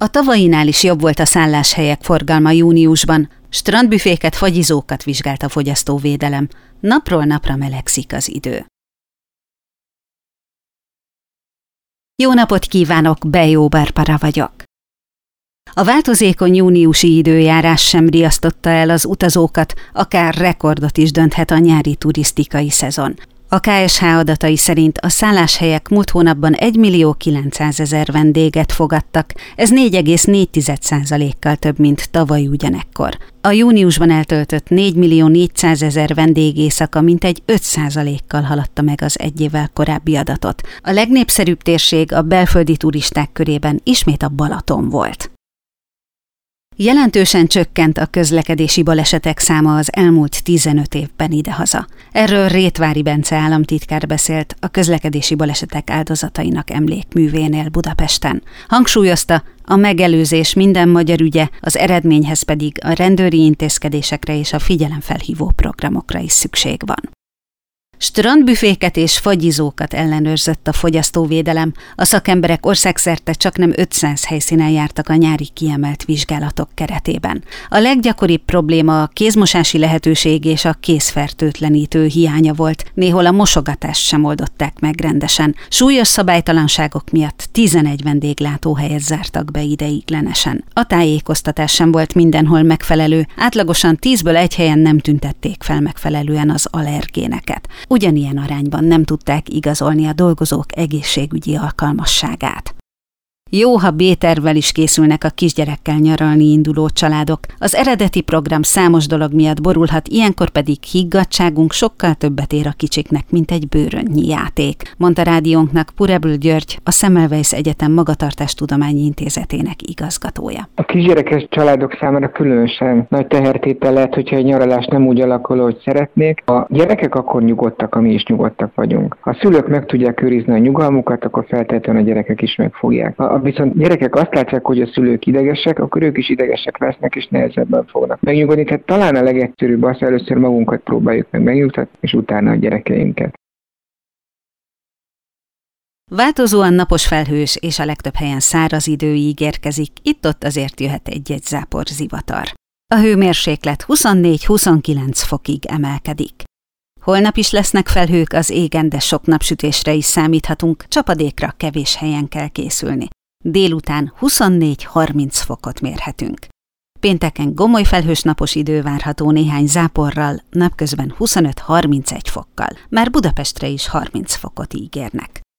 A tavainál is jobb volt a szálláshelyek forgalma júniusban, strandbüféket, fagyizókat vizsgált a fogyasztóvédelem. Napról napra melegszik az idő. Jó napot kívánok, Bejó Barbara vagyok. A változékony júniusi időjárás sem riasztotta el az utazókat, akár rekordot is dönthet a nyári turisztikai szezon. A KSH adatai szerint a szálláshelyek múlt hónapban 1.900.000 vendéget fogadtak, ez 4,4%-kal több, mint tavaly ugyanekkor. A júniusban eltöltött 4.400.000 vendégészaka mintegy 5%-kal haladta meg az egy évvel korábbi adatot. A legnépszerűbb térség a belföldi turisták körében ismét a Balaton volt. Jelentősen csökkent a közlekedési balesetek száma az elmúlt 15 évben idehaza. Erről Rétvári Bence államtitkár beszélt a közlekedési balesetek áldozatainak emlékművénél Budapesten. Hangsúlyozta, a megelőzés minden magyar ügye, az eredményhez pedig a rendőri intézkedésekre és a figyelemfelhívó programokra is szükség van. Strandbüféket és fagyizókat ellenőrzött a fogyasztóvédelem, a szakemberek országszerte csaknem 500 helyszínen jártak a nyári kiemelt vizsgálatok keretében. A leggyakoribb probléma a kézmosási lehetőség és a kézfertőtlenítő hiánya volt, néhol a mosogatást sem oldották meg rendesen. Súlyos szabálytalanságok miatt 11 vendéglátóhelyet zártak be ideiglenesen. A tájékoztatás sem volt mindenhol megfelelő, átlagosan 10-ből egy helyen nem tüntették fel megfelelően az allergéneket. Ugyanilyen arányban nem tudták igazolni a dolgozók egészségügyi alkalmasságát. Jó, ha B-tervvel is készülnek a kisgyerekkel nyaralni induló családok. Az eredeti program számos dolog miatt borulhat, ilyenkor pedig higgadtságunk sokkal többet ér a kicsiknek, mint egy bőrönnyi játék, mondta rádiónknak Purebl György, a Semmelweis Egyetem Magatartástudományi Intézetének igazgatója. A kisgyerekes családok számára különösen nagy tehertétel lehet, hogyha egy nyaralás nem úgy alakul, ahogy szeretnék. A gyerekek akkor nyugodtak, mi is nyugodtak vagyunk. Ha a szülők meg tudják őrizni a nyugalmukat, akkor feltétlenül a gyerekek is meg fogják. Viszont gyerekek azt látják, hogy a szülők idegesek, akkor ők is idegesek lesznek, és nehezebben fognak megnyugodni. Tehát talán a legegyszerűbb az, először magunkat próbáljuk meg megnyugtatni, és utána a gyerekeinket. Változóan napos, felhős és a legtöbb helyen száraz idő ígérkezik, itt-ott azért jöhet egy-egy zápor zivatar. A hőmérséklet 24-29 fokig emelkedik. Holnap is lesznek felhők az égen, de sok napsütésre is számíthatunk, csapadékra kevés helyen kell készülni. Délután 24-30 fokot mérhetünk. Pénteken gomoly felhős napos idő várható néhány záporral, napközben 25-31 fokkal. Már Budapestre is 30 fokot ígérnek.